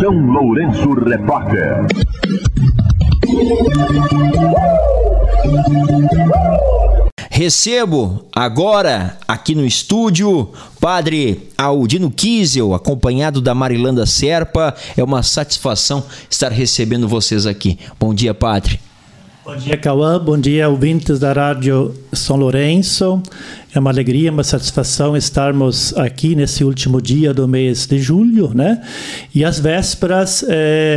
São Lourenço Repórter. Recebo agora aqui no estúdio Padre Aldino Kiesel, acompanhado da Marilanda Serpa. É uma satisfação estar recebendo vocês aqui. Bom dia, Padre. Bom dia, Cauã. Bom dia, ouvintes da Rádio São Lourenço. É uma alegria, uma satisfação estarmos aqui nesse último dia do mês de julho, né? E às vésperas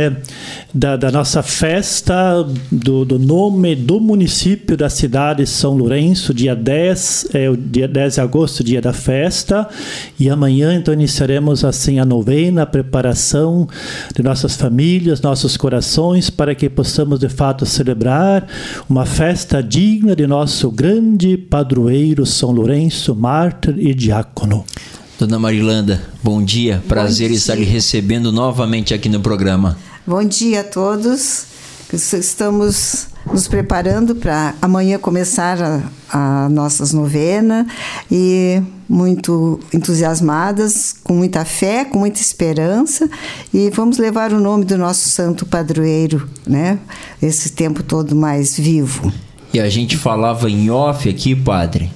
da nossa festa do nome do município da cidade de São Lourenço, dia 10, o dia 10 de agosto, dia da festa. E amanhã, então, iniciaremos assim a novena, a preparação de nossas famílias, nossos corações, para que possamos de fato celebrar uma festa digna de nosso grande padroeiro São Lourenço, mártir e diácono. Dona Marilanda, bom dia. Prazer estar lhe recebendo novamente aqui no programa. Bom dia a todos. Estamos nos preparando para amanhã começar a nossas novenas e muito entusiasmadas, com muita fé, com muita esperança, e vamos levar o nome do nosso santo padroeiro, né? Esse tempo todo mais vivo. E a gente falava em off aqui, Padre,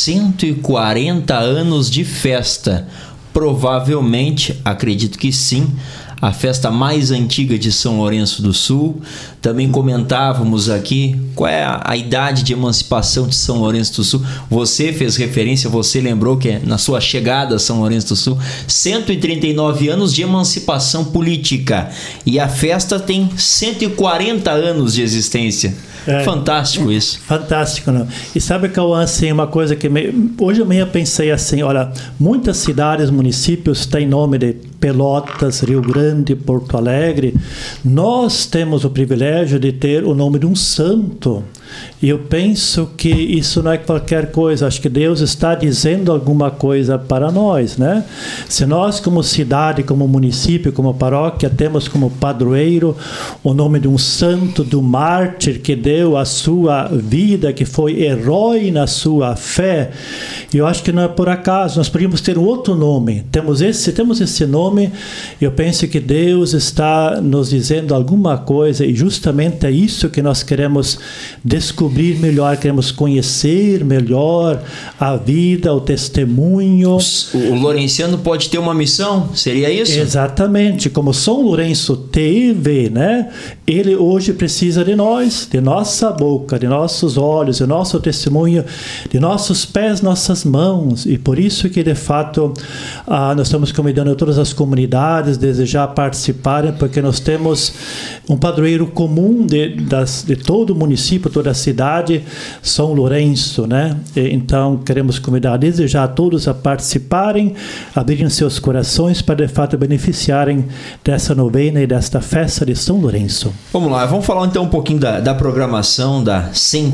140 anos de festa. Provavelmente, acredito que sim, a festa mais antiga de São Lourenço do Sul. Também comentávamos aqui qual é a idade de emancipação de São Lourenço do Sul. Você fez referência, você lembrou que na sua chegada a São Lourenço do Sul, 139 anos de emancipação política. E a festa tem 140 anos de existência. Fantástico isso. Fantástico, não? E sabe, Cauã, assim, uma coisa que hoje eu meio pensei assim, olha, muitas cidades, municípios têm nome de Pelotas, Rio Grande, Porto Alegre. Nós temos o privilégio de ter o nome de um santo. E eu penso que isso não é qualquer coisa. Acho que Deus está dizendo alguma coisa para nós, né? Se nós, como cidade, como município, como paróquia, temos como padroeiro o nome de um santo, do mártir que deu a sua vida, que foi herói na sua fé, eu acho que não é por acaso. Nós podíamos ter um outro nome. Temos esse nome. Eu penso que Deus está nos dizendo alguma coisa, e justamente é isso que nós queremos descobrir melhor, queremos conhecer melhor a vida, o testemunho. O Lourenciano pode ter uma missão? Seria isso? Exatamente. Como São Lourenço teve, né? Ele hoje precisa de nós, de nossa boca, de nossos olhos, de nosso testemunho, de nossos pés, nossas mãos. E por isso que, de fato, nós estamos convidando todas as comunidades a desejar participarem, porque nós temos um padroeiro comum de todo o município, toda a cidade, São Lourenço, né? Então, queremos convidar, desejar a todos a participarem, abrirem seus corações para, de fato, beneficiarem dessa novena e desta festa de São Lourenço. Vamos lá, vamos falar então um pouquinho da programação da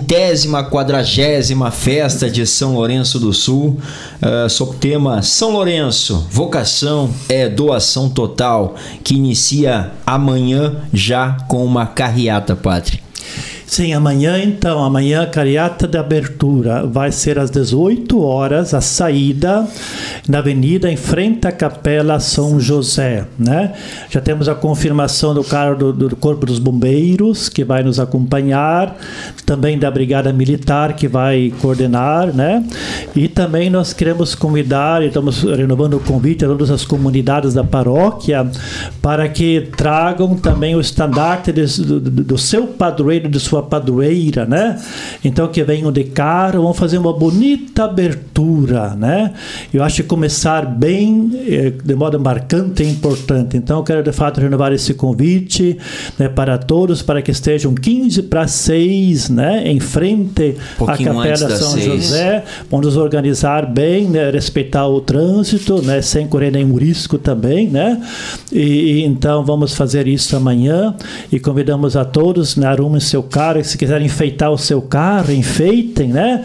140ª festa de São Lourenço do Sul, sob o tema São Lourenço, vocação é doação total, que inicia amanhã já com uma carreata, Padre. Sim, amanhã a carreata de abertura vai ser às 18 horas, a saída na avenida em frente à Capela São José, né? Já temos a confirmação do carro do Corpo dos Bombeiros, que vai nos acompanhar, também da Brigada Militar, que vai coordenar, né? E também nós queremos convidar, e estamos renovando o convite a todas as comunidades da paróquia, para que tragam também o estandarte do seu padroeiro, de sua padroeira, né? Então, que venham de carro, vão fazer uma bonita abertura, né? Eu acho que começar bem, de modo marcante e importante. Então, eu quero, de fato, renovar esse convite, né, para todos, para que estejam 15:06, né, em frente à Capela São José. Vamos nos organizar bem, né, respeitar o trânsito, né, sem correr nenhum risco também, né? E então, vamos fazer isso amanhã, e convidamos a todos, né, arrumem seu carro, claro, se quiserem enfeitar o seu carro, enfeitem, né?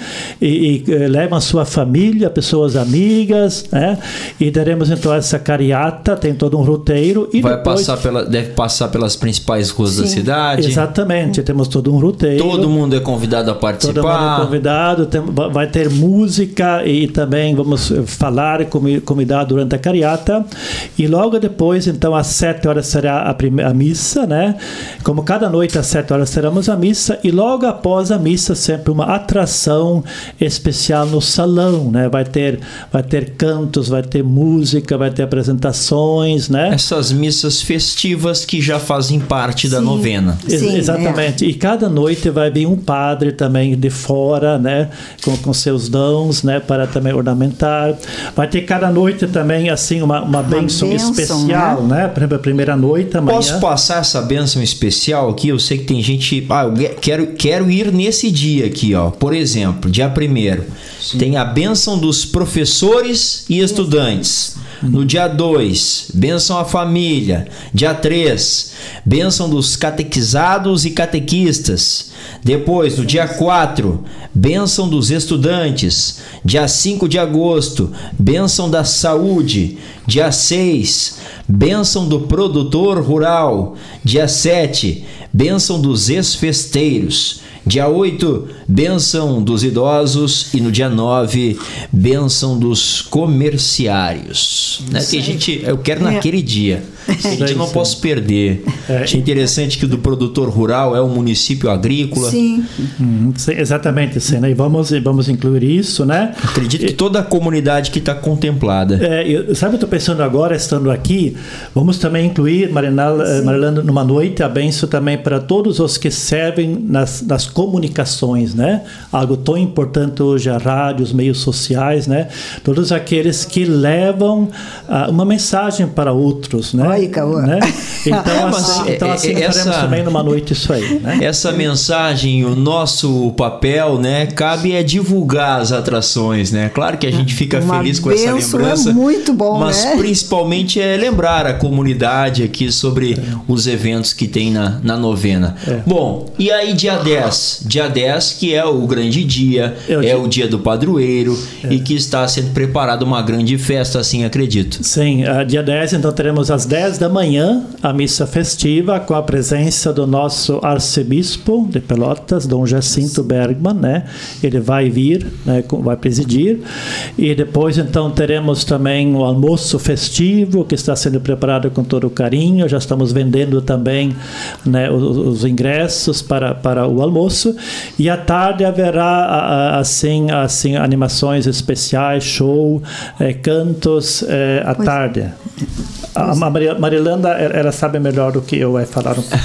E levam a sua família, pessoas amigas, né? E daremos então essa cariata, tem todo um roteiro. E depois, deve passar pelas principais ruas da cidade. Exatamente, temos todo um roteiro. Todo mundo é convidado a participar. Todo mundo é convidado, vai ter música e também vamos falar e convidar durante a cariata. E logo depois, então, às 7 horas será a missa, né? Como cada noite às 7 horas teremos a missa, e logo após a missa sempre uma atração especial no salão, né? Vai ter cantos, vai ter música, vai ter apresentações, né? Essas missas festivas que já fazem parte da novena. Sim, exatamente. E cada noite vai vir um padre também de fora, né? Com seus dons, né? Para também ornamentar. Vai ter cada noite também assim uma bênção especial, né? Por exemplo, a primeira noite, amanhã. Posso passar essa bênção especial aqui? Eu sei que tem gente... eu quero ir nesse dia aqui, ó. Por exemplo, dia 1º. Tem a bênção dos professores e estudantes. No dia 2, bênção à família. Dia 3, bênção dos catequizados e catequistas. Depois, no dia 4, bênção dos estudantes. Dia 5 de agosto, bênção da saúde. Dia 6, bênção do produtor rural. Dia 7, bênção dos ex-festeiros. Dia 8, bênção dos idosos. E no dia 9, bênção dos comerciários. Né? Eu quero naquele dia. Eu não posso perder. Achei interessante que o do produtor rural é um município agrícola. Sim. Sim, exatamente, sim, né? E vamos incluir isso, né? Acredito que toda a comunidade que está contemplada. Sabe, eu estou pensando agora, estando aqui, vamos também incluir, Marilanda, numa noite, a bênção também para todos os que servem nas comunicações, né? Algo tão importante hoje, a rádio, os meios sociais, né? Todos aqueles que levam uma mensagem para outros, né? Né? Então assim faremos também numa noite isso aí, né? Essa mensagem, o nosso papel, né? Cabe divulgar as atrações, né? Claro que a gente fica feliz com essa lembrança. É muito bom, mas principalmente lembrar a comunidade aqui sobre os eventos que tem na novena. Bom, e aí dia 10? Dia 10 que é o grande dia, o dia do padroeiro e que está sendo preparada uma grande festa, assim acredito. Sim, dia 10 então teremos às 10 da manhã a missa festiva com a presença do nosso arcebispo de Pelotas, Dom Jacinto Bergman, né? Ele vai vir, né? Vai presidir, e depois então teremos também o almoço festivo que está sendo preparado com todo o carinho. Já estamos vendendo também, né, os ingressos para o almoço, e à tarde haverá assim animações especiais, show, cantos à tarde. A Marilanda, ela sabe melhor do que eu, vai falar um pouco.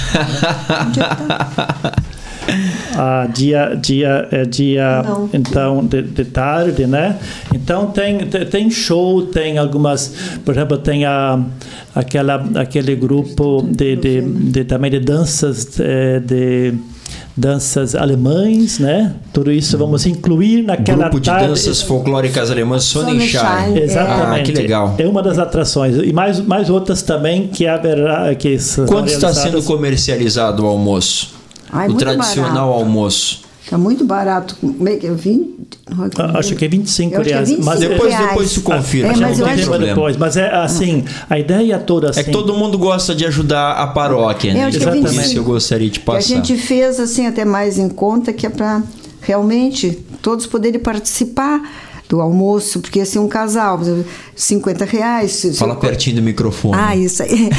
Dia então de tarde, né? Então tem show, tem algumas, por exemplo, tem aquele grupo também de danças alemães, né? Tudo isso vamos incluir naquela grupo de danças folclóricas alemãs Sonnenschein. Exatamente. Que legal. É uma das atrações. E mais outras também que haverá. Quanto está sendo comercializado o almoço? O tradicional almoço? Está muito barato. Como é que é? 20? Acho que é 25 reais. Mas depois tu confirma. Mas eu acho depois. Mas é assim, a ideia toda assim. É que todo mundo gosta de ajudar a paróquia, né? Exatamente. Isso eu gostaria de passar. E a gente fez assim até mais em conta, que é para realmente todos poderem participar do almoço, porque assim, um casal, R$50. Fala pertinho do microfone. Isso aí.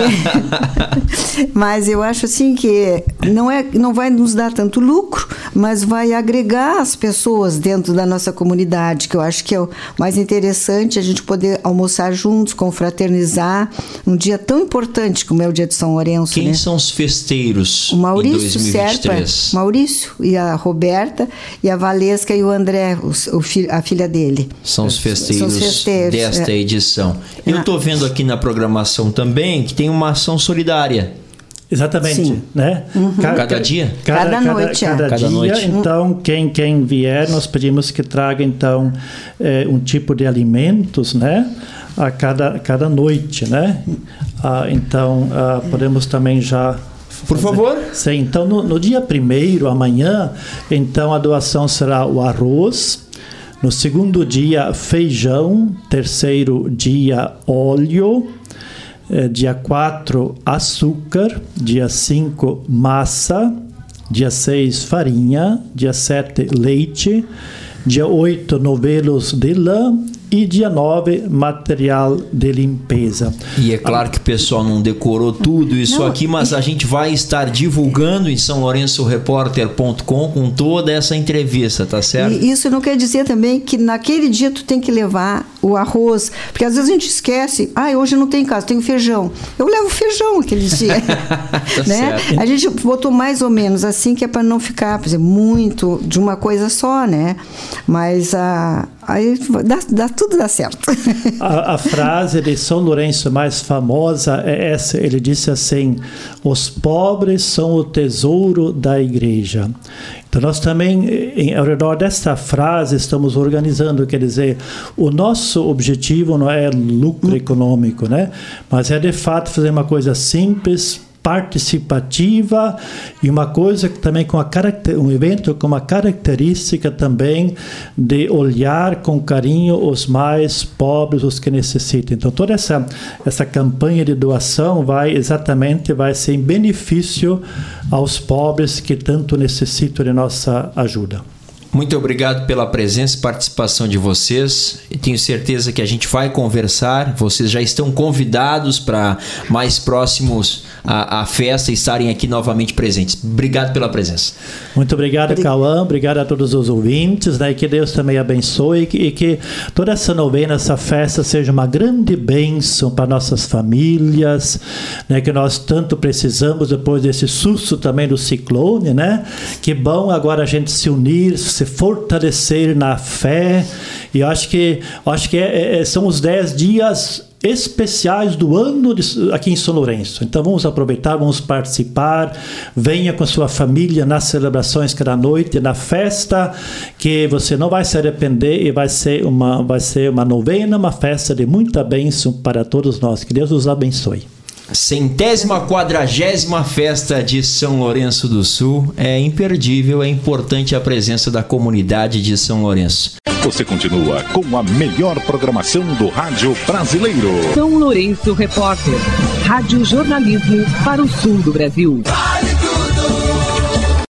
Mas eu acho assim que não vai nos dar tanto lucro, mas vai agregar as pessoas dentro da nossa comunidade, que eu acho que é o mais interessante, a gente poder almoçar juntos, confraternizar, um dia tão importante como é o dia de São Lourenço. Quem são os festeiros o Maurício em 2023? Serpa, Maurício e a Roberta e a Valesca e o André, a filha dele. São os festeiros desta edição. Eu estou vendo aqui na programação também que tem uma ação solidária. Exatamente. Sim. né? Uhum. Cada dia? Cada noite. Cada dia. Noite. Então, quem vier, nós pedimos que traga então um tipo de alimentos, né? A cada noite, né? Então, podemos também já Por favor. Sim, então no dia 1º, amanhã, então a doação será o arroz. No segundo dia, feijão. Terceiro dia, óleo. Dia 4, açúcar. Dia 5, massa. Dia 6, farinha. Dia 7, leite. Dia 8, novelos de lã. E dia 9, material de limpeza. E é claro que o pessoal não decorou tudo isso aqui, mas a gente vai estar divulgando em SãoLourençoRepórter.com com toda essa entrevista, tá certo? E isso não quer dizer também que naquele dia tu tem que levar o arroz, porque às vezes a gente esquece, hoje não tem em casa, tem feijão. Eu levo feijão aquele dia. Tá né? certo. A gente botou mais ou menos assim, que é para não ficar, por exemplo, muito de uma coisa só, né? Mas aí tudo dá certo. A frase de São Lourenço mais famosa é essa. Ele disse assim: os pobres são o tesouro da igreja. Então nós também, ao redor desta frase, estamos organizando, quer dizer, o nosso objetivo não é lucro econômico, né? Mas é de fato fazer uma coisa simples, participativa, e uma coisa que também um evento com uma característica também de olhar com carinho os mais pobres, os que necessitam. Então toda essa campanha de doação vai ser em benefício aos pobres que tanto necessitam de nossa ajuda. Muito obrigado pela presença e participação de vocês. Eu tenho certeza que a gente vai conversar. Vocês já estão convidados para mais próximos à festa estarem aqui novamente presentes. Obrigado pela presença. Muito obrigado, Cauã. Obrigado a todos os ouvintes, né? Que Deus também abençoe e que toda essa novena, essa festa seja uma grande bênção para nossas famílias, né? Que nós tanto precisamos depois desse susto também do ciclone, né? Que bom agora a gente se unir, se fortalecer na fé. E acho que são os 10 dias especiais do ano aqui em São Lourenço. Então vamos aproveitar, vamos participar. Venha com sua família nas celebrações cada noite, na festa, que você não vai se arrepender, e vai ser uma novena, uma festa de muita bênção para todos nós. Que Deus os abençoe. 140ª festa de São Lourenço do Sul. É imperdível, é importante a presença da comunidade de São Lourenço. Você continua com a melhor programação do rádio brasileiro. São Lourenço Repórter. Rádio Jornalismo para o sul do Brasil.